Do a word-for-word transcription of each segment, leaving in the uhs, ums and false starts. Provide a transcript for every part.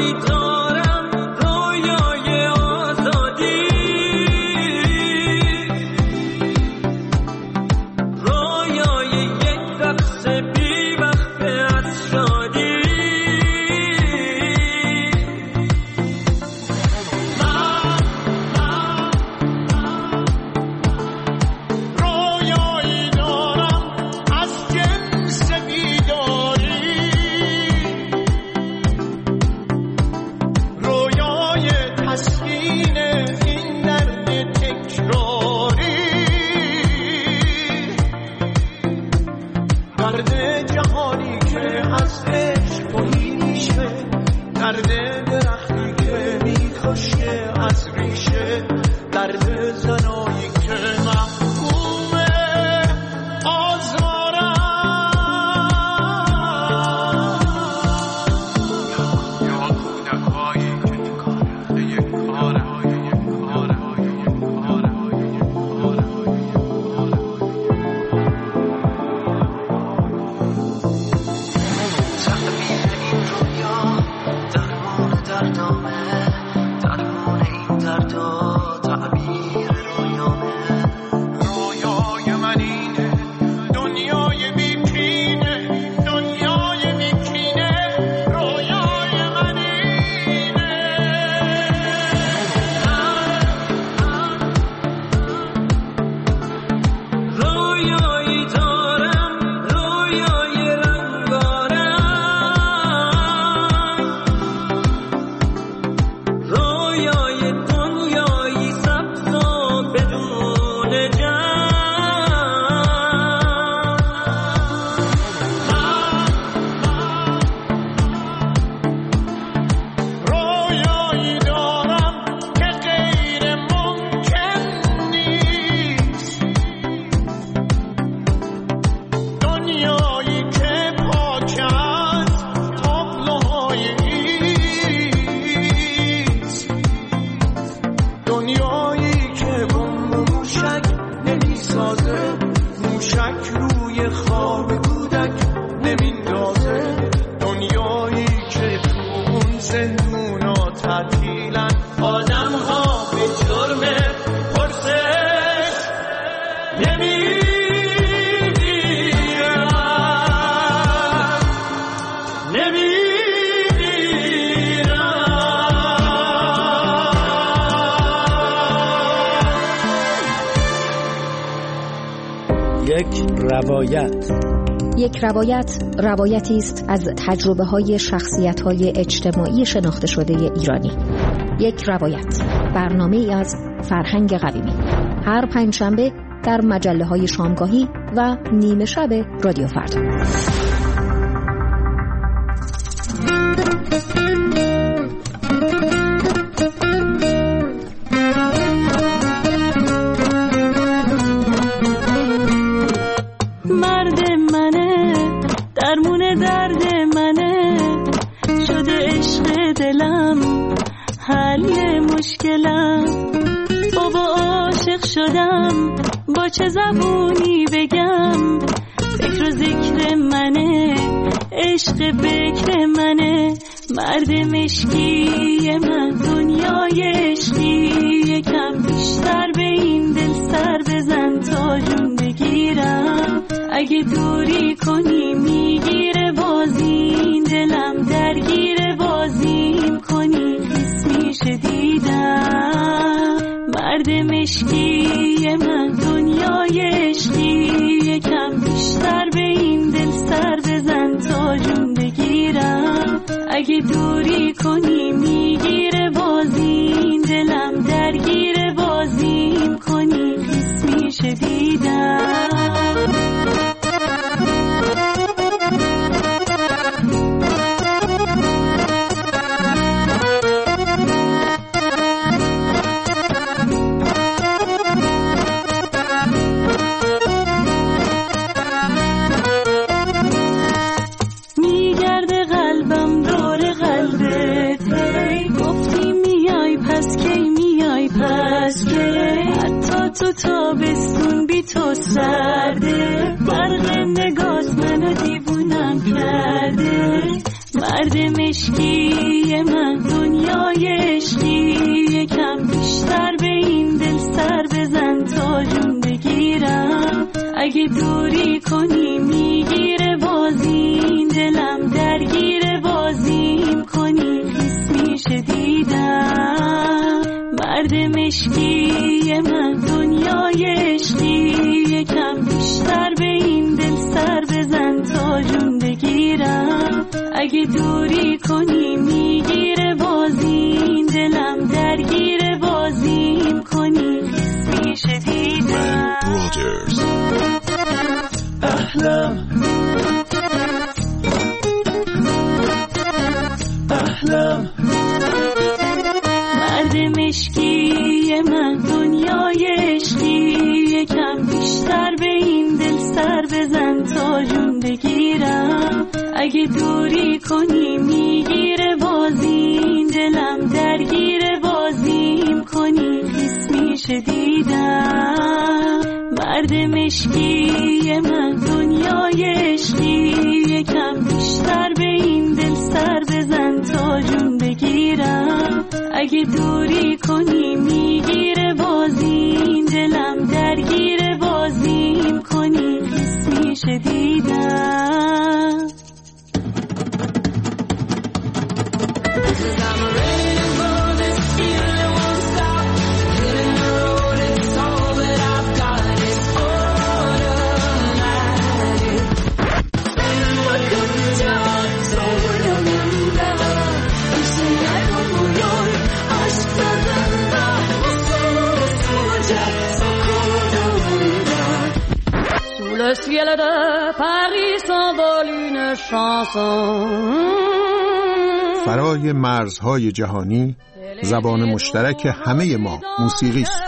یک روایت. یک روایت روایتی است از تجربه‌های شخصیت‌های اجتماعی شناخته شده ایرانی. یک روایت، برنامه‌ای از فرهنگ قویمی، هر پنجشنبه در مجله‌های شامگاهی و نیمه شب رادیو فردا. چه زبونی بگم، فکر و ذکر منه، عشق بکر منه، مرد مشکی من، دنیای عشقی. یکم بیشتر به این دل سر بزن تا جون بگیرم، اگه دوری کنی میگیره بازی، دلم درگیر بازیم کنی حس میشه دیدم. مرد مشکی من، دنیای عشقی. یکم بیشتر به این دل سر بزن تا جون بگیرم، اگه دوری کنی میگیره بازی، دلم درگیر بازیم کنی حس میشه دیدم. میگرده قلبم دور قلبه، من دنیای عشقی، یکم بیشتر به این دل سر بزن تا جون بگیرم. اگه دوری کنی میگیره بازی، دلم درگیر بازیم کنی خیس میشه دیدم. مرد مشکی من دنیای عشقی، یکم بیشتر به این دل سر بزن تا جون بگیرم. اگه دوری کنی میگیره بازی، دلم درگیر بازیم کنی خیس میشه دیدم. احلام احلام مرد مشکی من دنیای عشقی، یکم بیشتر به این دل سر بزن تا جون بگیرم. اگه دوری کنی میگیره بازی، دلم درگیر بازیم کنی خیس میشه دیدم. مرد مشکی من دنیای عشقی، یکم بیشتر به این دل سر بزن تا جون بگیرم. اگه دوری کنی میگیره بازی، دلم درگیر بازیم کنی خیس میشه دیدم. Le ciel de Paris s'envole une chanson. فرای مرزهای جهانی، زبان مشترک همه ما موسیقی است.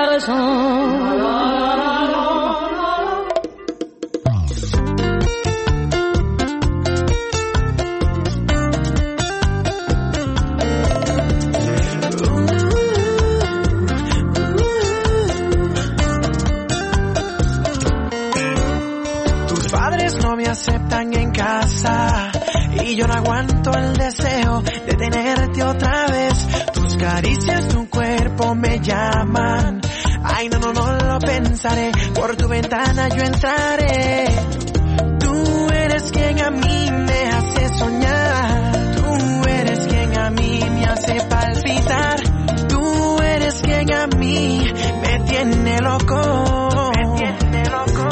Aceptan en casa y yo no aguanto el deseo de tenerte otra vez. Tus caricias, tu cuerpo me llaman. Ay, no, no, no lo pensaré. Por tu ventana yo entraré. Tú eres quien a mí me hace soñar. Tú eres quien a mí me hace palpitar. Tú eres quien a mí me tiene loco. Me tiene loco.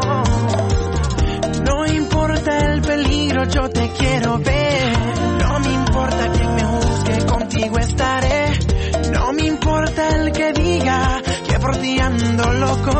Yo te quiero ver, no me importa quien me juzgue, contigo estaré. No me importa el que diga que por ti ando loco.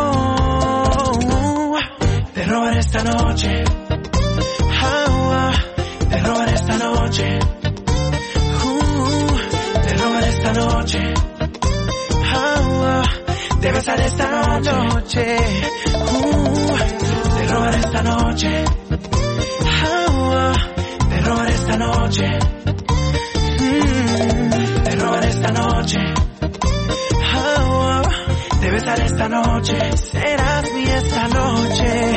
Te robaré esta noche, oh, oh. Te robaré esta noche, uh, te robaré esta noche, oh, oh. Te besaré esta noche, uh, te robaré esta noche. Te robaré esta noche, mm, te robaré esta noche, oh, oh, te besaré esta noche, serás mi esta noche.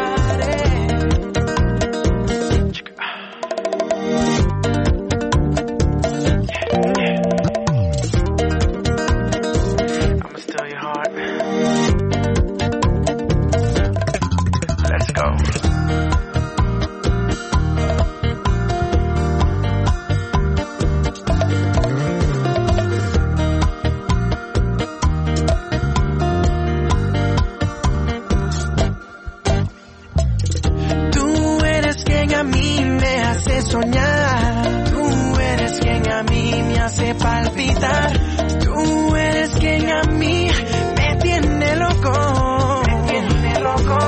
I'ma steal your heart. Let's go. Soñar, tú eres quien a mí me hace palpitar, tú eres quien a mí me tiene loco, me tiene loco.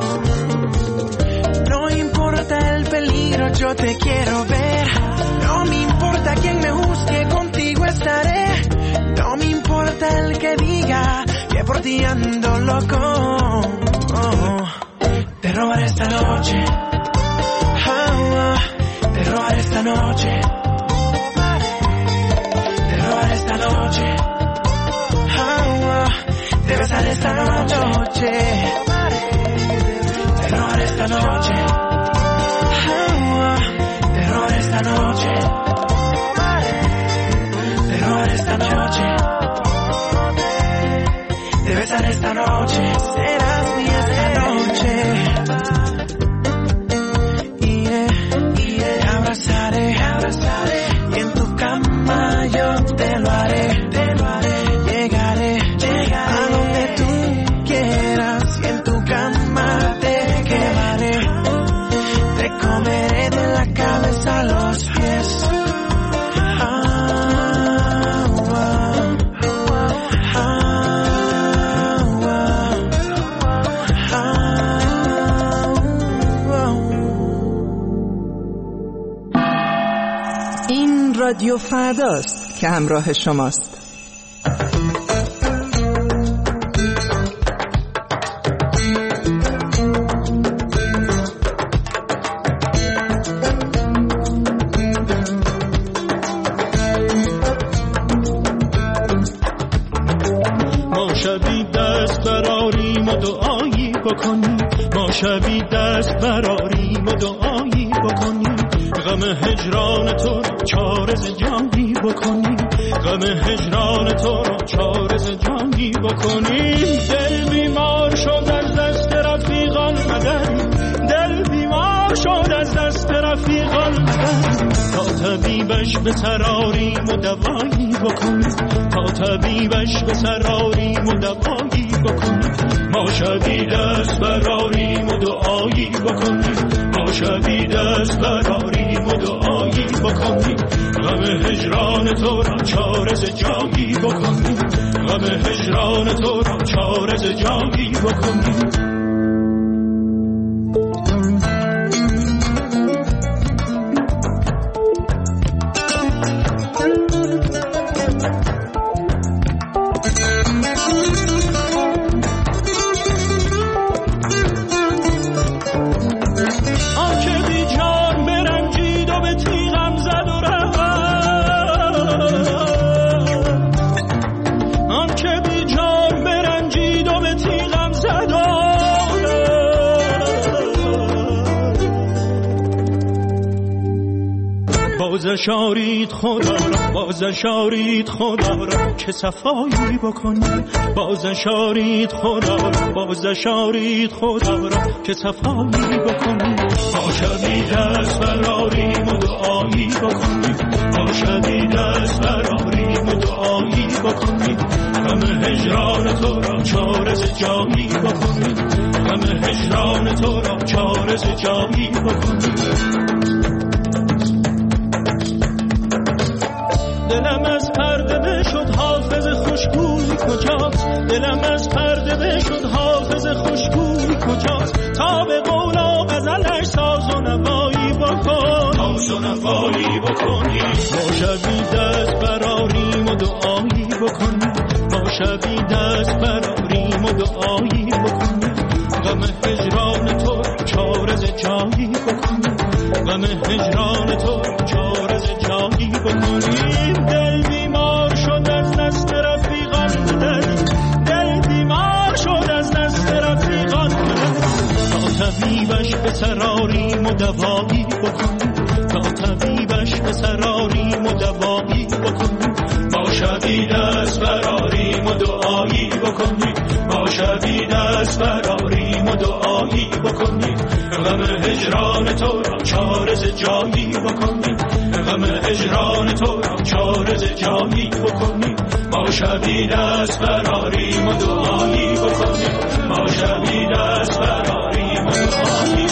No importa el peligro, yo te quiero ver. No me importa quien me juzgue, contigo estaré. No me importa el que diga que por ti ando loco. Oh, te robaré esta noche. Oh, oh. Te robaré esta noche, te robaré esta noche, oh, oh. Te besaré esta noche, te robaré esta noche, oh, oh. Te robaré esta noche, رادیو فرداست که همراه شماست. ما شبی دست براریم و دعایی بکنیم، ما شبی دست براریم و دعایی بکنیم، غم هجران تو را چارز جانی بکنیم، غم هجران تو را چارز جانی بکنیم. دل بیمار شد از دست رفیقان مدد، دل بیمار شد از دست رفیقان مدد، تا طبیبش به سراریم و دوایی بکنیم، تا طبیبش به سراریم و دوایی بکنیم. ما شبی دست براریم و دعایی بکنیم، ما شبی دست براریم و دعایی بکنیم، غم هجران تو را چارز جایی بکنیم، غم هجران تو را چارز جایی بکنیم. بازشارید خدا را، بازشارید خدا را که صفایی بکنیم، بازشارید خدا را، بازشارید خدا را که صفایی بکنیم. ما شبی دست براریم و دعایی بکنیم، ما شبی دست براریم و دعایی بکنیم، غم هجران تو را چارز جایی بکنیم، غم هجران تو را چارز جایی بکنیم. دلم از پرده بشد حافظ خوشگوی کجاست، دلم از پرده بشد حافظ خوشگوی کجاست، تا به قول و غزلش ساز و نوایی بکن، ساز و نوایی بکنی. ما شبی دست براریم و دعایی بکنیم، ما شبی دست براریم و دعایی بکنیم، غم هجران تو چارز جایی بکنیم، غم هجران تو چارز جایی بکنیم. دل بیمار شد از دست رفیقان مدد، دل بیمار شد از دست رفیقان مدد، تا طبیبش به سراریم و دوایی بکنیم، تا طبیبش به سراریم و دوایی بکنیم. ما شبی دست براریم و دعایی بکنیم، ما شبی دست براریم و دعایی بکنیم، غم هجران تو را چارز جایی بکنیم، غم هجران تو را چارز جایی بکنیم. ما شبی دست براریم و دعایی بکنیم، ما شبی دست براریم و دعایی